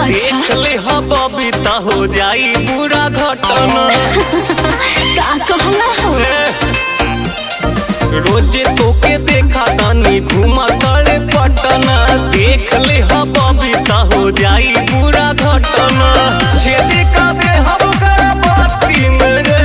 अच्छा ले बबीता हो जाई बुरा घटना का कहला हो रोजे तोके देखा तानी घुमा तड़े पटना देख ले बबीता हो जाई बुरा घटना छेदी का दे हम करा बाती मेरे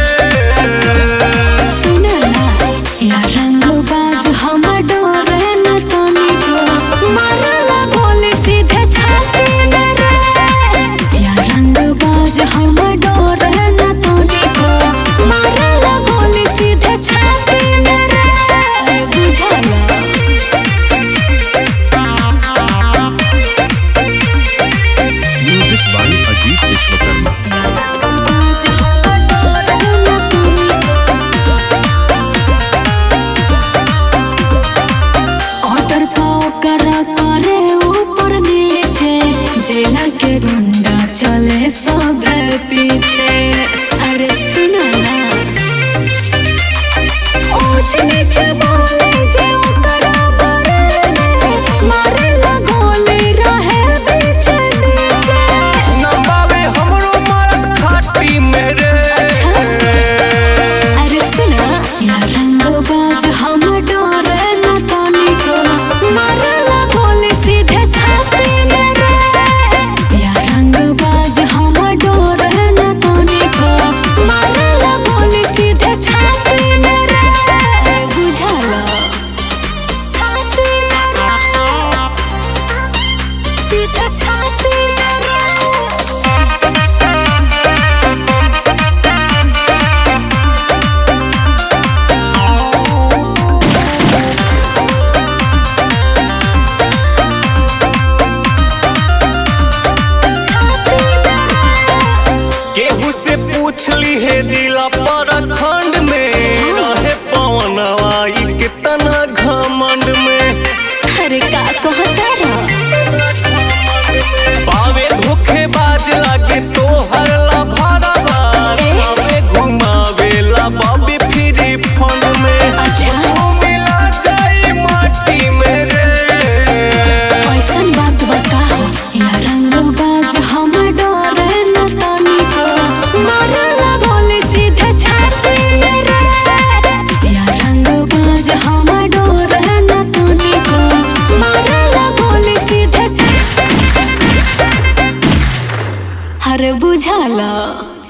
सुना ना या रंगबाज हम डोरे न तनी को मारला बोले सीधे छाती में रे या रंगबाज हम डोरे न तनी को मारला बोले सीधे छाती में रे बुझला music by Ajeet Vishwakarma. Order पाओ करा करे ऊपर नीचे जेला के गुंडा चले सब पीछे अरे सुना ना ऊंच नीचे बोले जे ओकरा बारे में मारे लगोले रहे बीचे बीचे नंबावे हमरो मारत खाटी मेरे अरे सुना या रंगबाज हम डोरे न तनी को मारला बोले सीधे छाती में रे या रंगबाज हम डोरे न तनी को मारला बोले सीधे छाती में रे बुझला छाती में रे सीधे छाती में रे केहू से पूछ ली है जिला पर खंड में रहे पवन आई कितना घमंड में अरे का कहता रहा पावे धोखेबाज लागे तो हरला भरवा हमें घुमावेला बाबी फ्री फंड में अच्छा वो मिला जाई माटी में रे कैसन बात बताओ या रंगबाज हम डोरे न तनी को मारला बोले सीधे छाती में रे या रंगबाज हम डोरे न तनी को मारला बोले सीधे अरे बुझाला